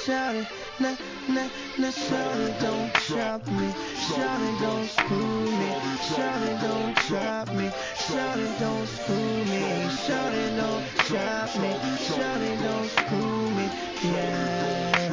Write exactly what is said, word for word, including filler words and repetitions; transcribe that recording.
shout it, nah, nah, nah, shout it, don't drop me, shout it, don't screw me, shout it, don't drop me, shout it, don't screw me, shout it, don't drop me, shout it, don't screw me, yeah.